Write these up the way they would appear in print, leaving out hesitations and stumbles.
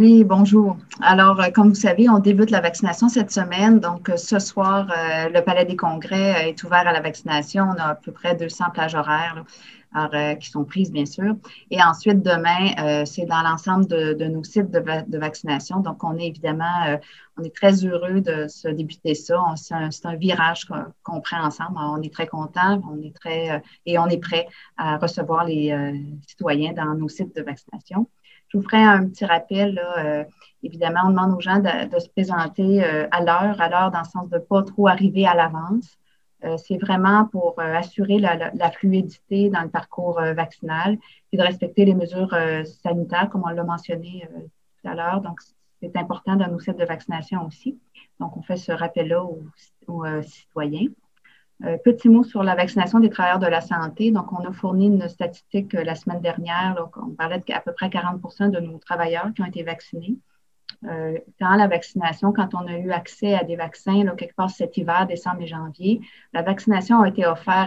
Oui, bonjour. Alors, comme vous savez, on débute la vaccination cette semaine. Donc, ce soir, le Palais des Congrès est ouvert à la vaccination. On a à peu près 200 plages horaires là, alors, qui sont prises, bien sûr. Et ensuite, demain, c'est dans l'ensemble de nos sites de vaccination. Donc, on est évidemment, on est très heureux de se débuter ça. C'est un virage qu'on prend ensemble. Alors, on est très contents, et on est prêt à recevoir les citoyens dans nos sites de vaccination. Je vous ferai un petit rappel. Là, évidemment, on demande aux gens de se présenter à l'heure dans le sens de ne pas trop arriver à l'avance. C'est vraiment pour assurer la fluidité dans le parcours vaccinal et de respecter les mesures sanitaires, comme on l'a mentionné tout à l'heure. Donc, c'est important dans nos sites de vaccination aussi. Donc, on fait ce rappel-là aux citoyens. Petit mot sur la vaccination des travailleurs de la santé. Donc, on a fourni une statistique la semaine dernière. Là, on parlait d'à peu près 40 de nos travailleurs qui ont été vaccinés. Dans la vaccination, quand on a eu accès à des vaccins, là, quelque part cet hiver, décembre et janvier, la vaccination a été offerte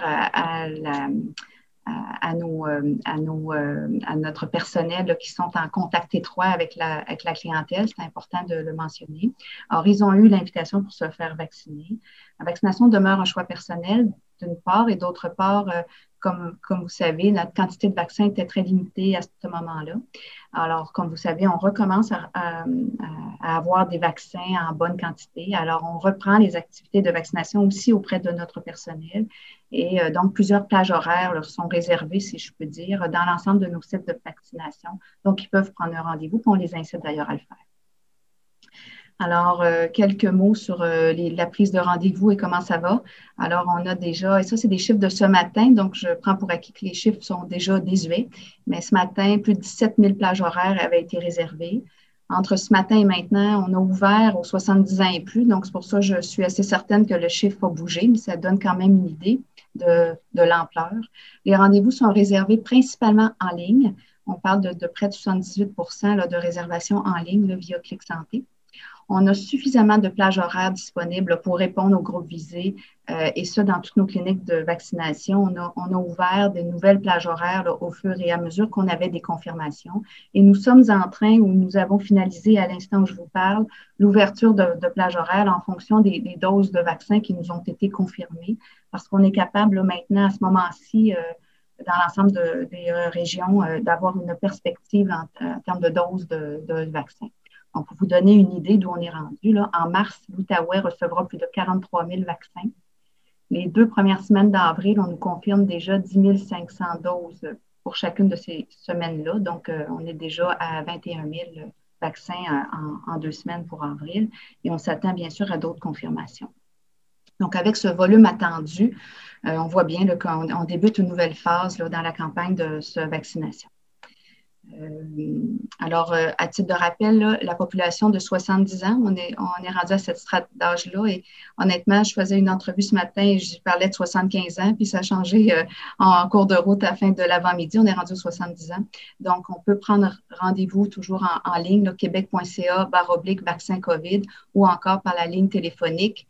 à notre personnel là, qui sont en contact étroit avec la clientèle. C'est important de le mentionner. Alors, ils ont eu l'invitation pour se faire vacciner. La vaccination demeure un choix personnel, d'une part, et d'autre part, comme vous savez, notre quantité de vaccins était très limitée à ce moment-là. Alors, comme vous savez, on recommence à avoir des vaccins en bonne quantité. Alors, on reprend les activités de vaccination aussi auprès de notre personnel. Et donc, plusieurs plages horaires leur sont réservées, si je peux dire, dans l'ensemble de nos sites de vaccination. Donc, ils peuvent prendre un rendez-vous, puis on les incite d'ailleurs à le faire. Alors, quelques mots sur la prise de rendez-vous et comment ça va. Alors, on a déjà, et ça, c'est des chiffres de ce matin, donc je prends pour acquis que les chiffres sont déjà désuets, mais ce matin, plus de 17 000 plages horaires avaient été réservées. Entre ce matin et maintenant, on a ouvert aux 70 ans et plus, donc c'est pour ça que je suis assez certaine que le chiffre a bougé, mais ça donne quand même une idée de l'ampleur. Les rendez-vous sont réservés principalement en ligne. On parle de près de 78 là, de réservations en ligne là, via Clic Santé. On a suffisamment de plages horaires disponibles pour répondre aux groupes visés et ça dans toutes nos cliniques de vaccination. On a ouvert de nouvelles plages horaires là, au fur et à mesure qu'on avait des confirmations. Et nous sommes en train, où nous avons finalisé à l'instant où je vous parle, l'ouverture de plages horaires là, en fonction des doses de vaccins qui nous ont été confirmées parce qu'on est capable là, maintenant, à ce moment-ci, dans l'ensemble des régions, d'avoir une perspective en termes de doses de vaccins. Donc, pour vous donner une idée d'où on est rendu, là, en mars, l'Outaouais recevra plus de 43 000 vaccins. Les 2 premières semaines d'avril, on nous confirme déjà 10 500 doses pour chacune de ces semaines-là. Donc, on est déjà à 21 000 vaccins en 2 semaines pour avril. Et on s'attend bien sûr à d'autres confirmations. Donc, avec ce volume attendu, on voit bien qu'on débute une nouvelle phase là, dans la campagne de vaccination. Alors, à titre de rappel, là, la population de 70 ans, on est rendu à cette strate d'âge-là. Et honnêtement, je faisais une entrevue ce matin et je parlais de 75 ans, puis ça a changé en cours de route à la fin de l'avant-midi. On est rendu aux 70 ans. Donc, on peut prendre rendez-vous toujours en ligne, québec.ca/vaccin COVID ou encore par la ligne téléphonique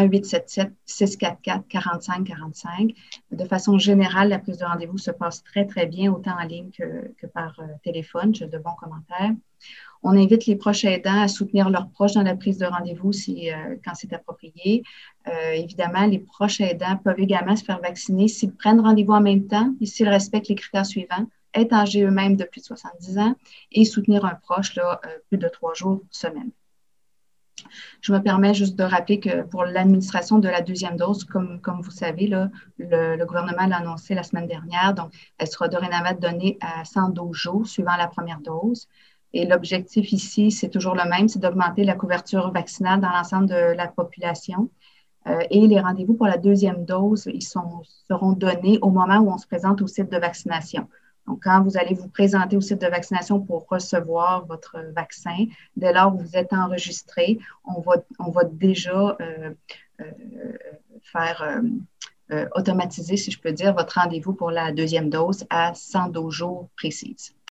1-877-644-4545. De façon générale, la prise de rendez-vous se passe très, très bien, autant en ligne que par téléphone. J'ai de bons commentaires. On invite les proches aidants à soutenir leurs proches dans la prise de rendez-vous quand c'est approprié. Évidemment, les proches aidants peuvent également se faire vacciner s'ils prennent rendez-vous en même temps et s'ils respectent les critères suivants, être âgés eux-mêmes de plus de 70 ans et soutenir un proche là, plus de 3 jours semaine. Je me permets juste de rappeler que pour l'administration de la deuxième dose, comme vous savez, là, le gouvernement l'a annoncé la semaine dernière, donc elle sera dorénavant donnée à 112 jours suivant la première dose. Et l'objectif ici, c'est toujours le même, c'est d'augmenter la couverture vaccinale dans l'ensemble de la population. Et les rendez-vous pour la deuxième dose, seront donnés au moment où on se présente au site de vaccination. Donc, quand vous allez vous présenter au site de vaccination pour recevoir votre vaccin, dès lors où vous êtes enregistré, on va déjà faire automatiser, si je peux dire, votre rendez-vous pour la deuxième dose à 112 jours précises.